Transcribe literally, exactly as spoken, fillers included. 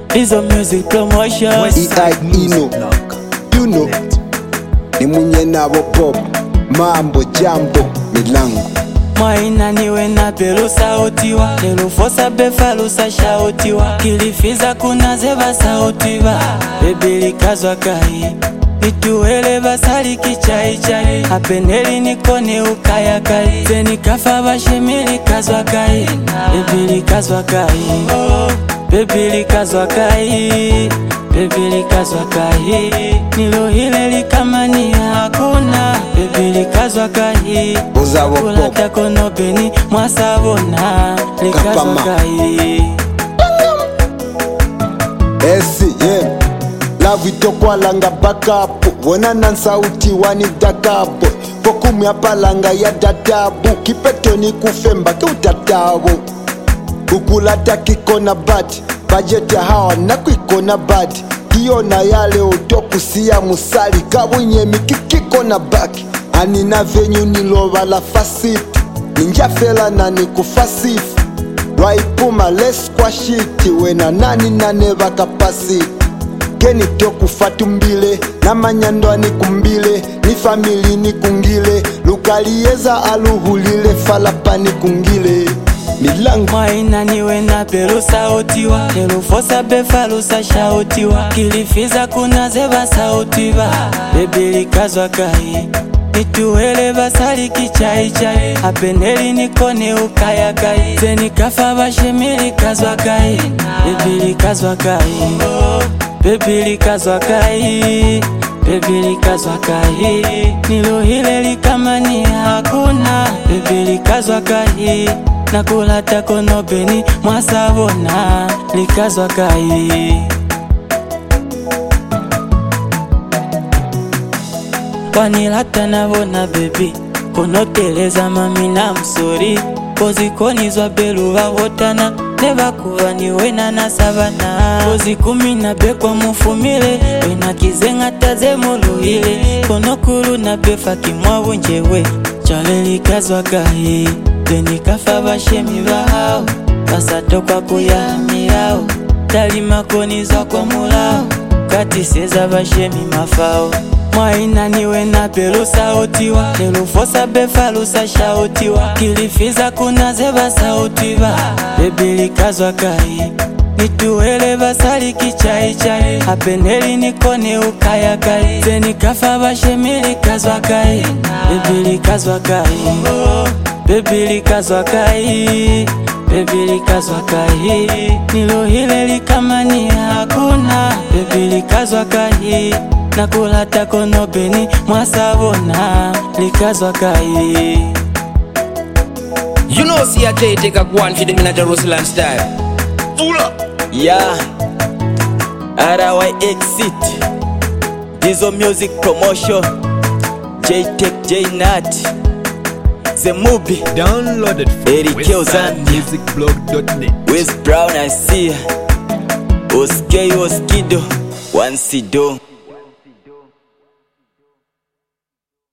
Dizo Music Promotion. E I Ino, you know, ni mwenye nabo pop, mambo jambo milango. Mwaina niwe na pelu sautiwa, lelu fosa befalusa shautiwa, kilifiza kuna zeba sautiwa, bebili kazwa kai, ituwele basali kichai chai, hapeneli nikone ukaya kai, zeni kafa bashemili kazwa kai, bebili kazwa kai, bebili kazwa kai, bebili kazwa kai, nilo hile likamani hakuna, bebili kazwa kai, kulata kono beni mwasabona, likazwa kai. Esi, yeah. Love itokwa langa backup, wona nan sauti wani dakapo, pokumi apalanga ya dadabu, kipetoni kufemba kiutatabu, ukulata kikona bati, budget ya hawa na kuikona badi, kiona yale utokusia musali, kawunye mikikiko na baki, anina venyu niloba la fasiti, ninjafela na nikufasifu, waipuma les kwa shiti, wena nani naneva kapasiti, geni toku fatumbile, na manyandwa ni kumbile, ni famili ni kungile, lukalieza aluhulile, falapa ni kungile. Milango Mwaina niwe na pelu sautiwa, lelu fosa befalusa shautiwa, kilifiza kuna zeba sautiwa, bebili kazwa kai, ituwele basali kichai chai, hapeneli nikone ukaya kai, zeni kafa bashemili kazwa kai, bebili kazwa kai, bebili kazwa kai, bebili kazwa kai, nilo hile likamani hakuna, bebili kazwa kai, nakulata kono beni mwasabona, likazwa kai. Wanilata nabona baby, kono teleza mami na msori, kozi konizwa belu wawotana, neva kuwa niwena na savana, kozi kumi na bekwa mufumile, wena kizenga taze muluhile, kono kuru na befa kimwabu njewe, chale likazwa kai, deni kafa bashemi bahao, basato kwa kuyamiyao, talima konizwa kwa mulao, kati seza bashemi mafao. Mwaina niwe na pelu sautiwa, lelu fosa befalusa shautiwa, kilifiza kuna zeba sautiwa, bebili kazwa kai, ituwele basali kichai chai, hapeneli nikone ukaya kai, zeni kafa bashemili kazwa kai, bebili kazwa kai, bebili kazwa kai, bebili kazwa kai, nilo hile likamani hakuna, bebili kazwa kai, nakulata kono beni mwasabona, likazwa kai. You know see a J take a one for the in a Jerusalem style. Pull up. Yeah, R Y Exit, Dizo Music Promotion, J-Tech J-Nat, The Movie, Downloaded Eric from Kilzan, music blog dot net. West Brown I see, Oskei Oskido, One Sido.